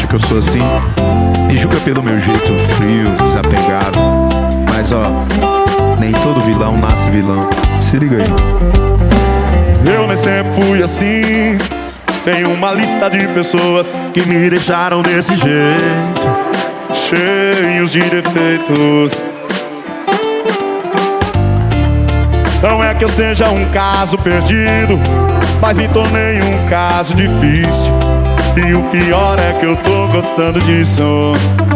que eu sou assim. Me julga pelo meu jeito frio, desapegado. Mas ó, nem todo vilão nasce vilão. Se liga aí. Eu nem sempre fui assim. Tenho uma lista de pessoas que me deixaram desse jeito, cheios de defeitos. Não é que eu seja um caso perdido, mas me tornei um caso difícil. E o pior é que eu tô gostando disso.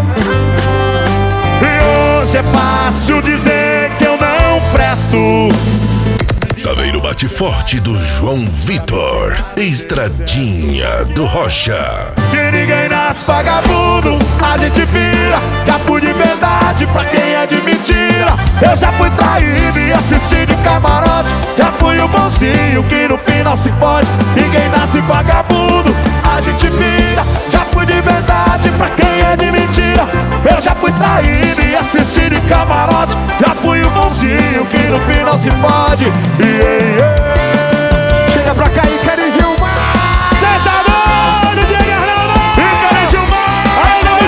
E hoje é fácil dizer que eu não presto. Saveiro bate forte do João Vitor, Estradinha do Rocha. Que ninguém nasce vagabundo, a gente vira. Já fui de verdade pra quem é de mentira. Eu já fui traído e assisti de camarote. Já fui o bonzinho que no final se fode. Ninguém nasce vagabundo, a gente vira. Já fui de verdade pra quem é de mentira. Eu já fui traído e assisti de camarote. Já fui o bonzinho que no final se fode. Chega pra cá, Ícaro e Gilmar. Cê tá doido, Diego Arnaldo? Ícaro e Gilmar, aí tamo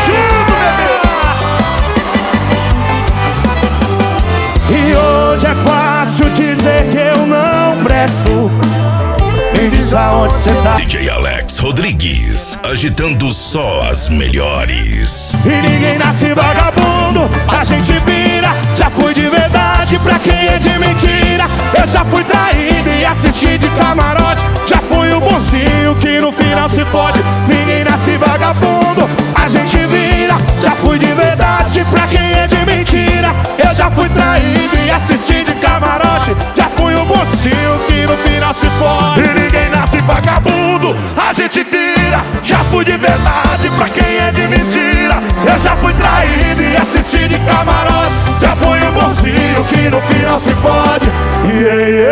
junto, bebê. E hoje é fácil dizer que eu não presto. Me diz aonde cê tá. DJ Alex Rodrigues, agitando só as melhores. E ninguém nasce vagabundo, a gente vira. Já fui de verdade pra quem é de mentira. Eu já fui traído e assisti de camarote. Já fui o bonzinho que no final se fode. Ninguém nasce vagabundo, a gente vira. Já fui de verdade pra quem é de mentira. Eu já fui traído e assisti de camarote. Já fui o bonzinho que no final se fode. E ninguém nasce vagabundo, a gente vira. Já fui de verdade pra quem é de mentira. Eu já fui traído e assisti de camarote. Já fui o bonzinho que no final se fode.